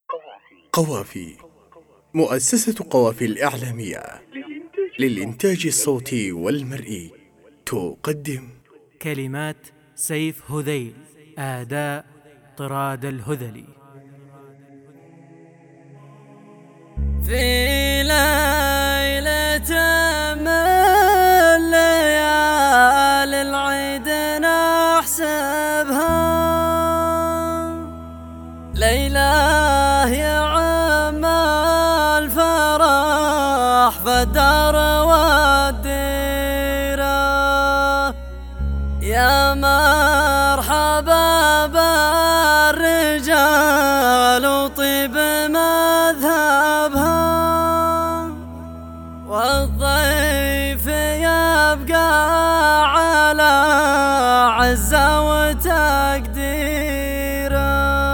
قوافي، مؤسسة قوافي الإعلامية للإنتاج الصوتي والمرئي تقدم كلمات سيف هذيل، أداء طراد الهذلي. في ليلة من ليالي العيد نحسبها ليلة يعم الفرح فالدار والديرة، يا مرحبا بالرجال وطيب مذهبها، والضيف يبقى على عزة وتقديره.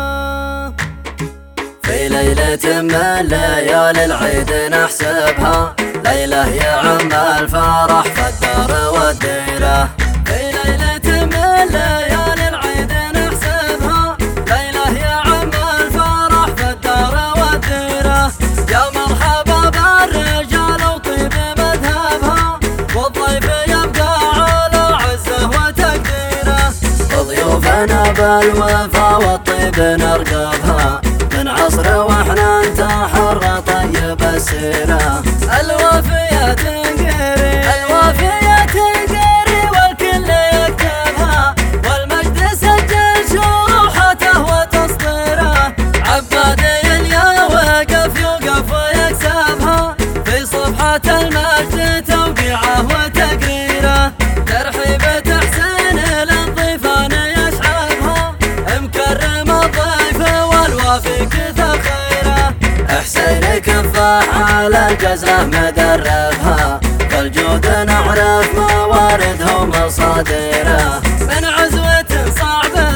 في ليلة من ليالي العيد نحسبها ليلة يعم الفرح فالدار والديرة، في ليلة من ليالي العيد نحسبها ليلة يعم الفرح فالدار والديرة، يا مرحبا بالرجال وطيب مذهبها، والضيف يبقى على عزه وتقديره، وضيوفنا بالوفا والطيب نرقبها من عصر واحنا انتحر طيب السيرة. الوافية تنقري والكل يكتبها، والمجد سجل شروحته وتسطيره، عبادي اليا وقف يوقف ويكسبها، في صفحة المجد توقيعه وتقريره، ترحيبة حسين للضيفان يشعبها، مكرم الضيف والوافي كثر خيره، حسين كفاح على الجزرة مدربها، فالجود نعرف مواردها ومصادره، من عزوة صعبة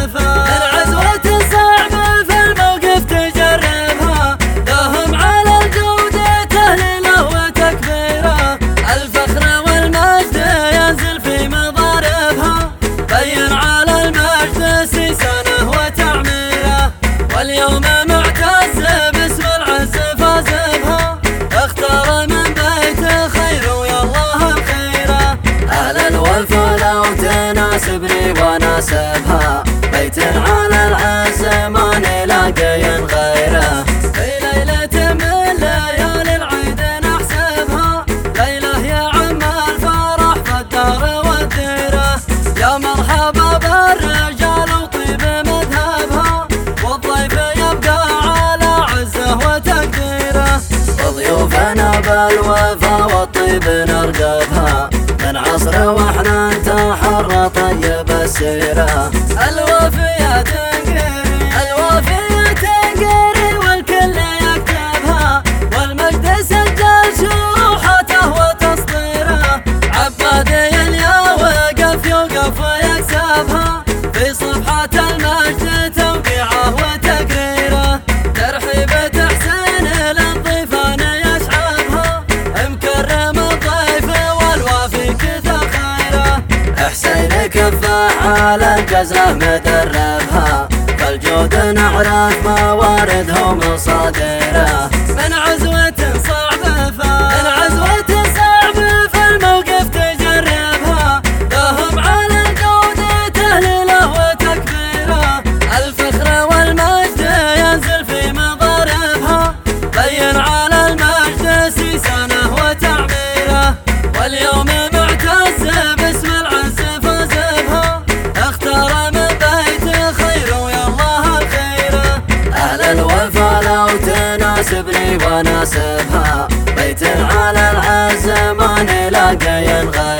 في الموقف تجربها، لهم على الجودة تهليله وتكبيره، الفخر والمجد ينزل في مضاربها، بين على المجد سيسانه وتعميره، واليوم معتز باسم العز فازبها، اختار من بيت خير ويا الله الخيره، اهل الوفا لو تناسبني وناسبها، بيت على العز ما نلاقي غيره. في ليلة من ليالي العيد نحسبها ليلة يعم الفرح فالدار والديرة، يا مرحبا بالرجال وطيب مذهبها، والضيف يبقى على عزه وتقديره، وضيوفنا بالوفا والطيب نرقبها من عصر واحنا انتحر طيب السيرة. الوافية تنقري والكل يكتبها، والمجد سجل شروحته وتسطيره، عبادي اليا وقف يوقف ويكسبها، في صفحة المجد توقيعه وتقريره، ترحيبة حسين للضيفان يشعبها، مكرم الضيف والوافي كثر خيره، حسين كفاح على الجزرة مدربها، فالجود نعرف مواردها ومصادره، من عزوة صعبة في الموقف تجربها، لهم على الجودة تهليله وتكبيره، الفخر والمجد ينزل في مضاربها، بين على المجد سيسانه وتعميره، واليوم معتز باسم العز فازبها، اختار من بيت خير ويا الله الخيره، اهل الوفا لو تناسبني وناسبها، بيت على العز ما نلاقي غيره.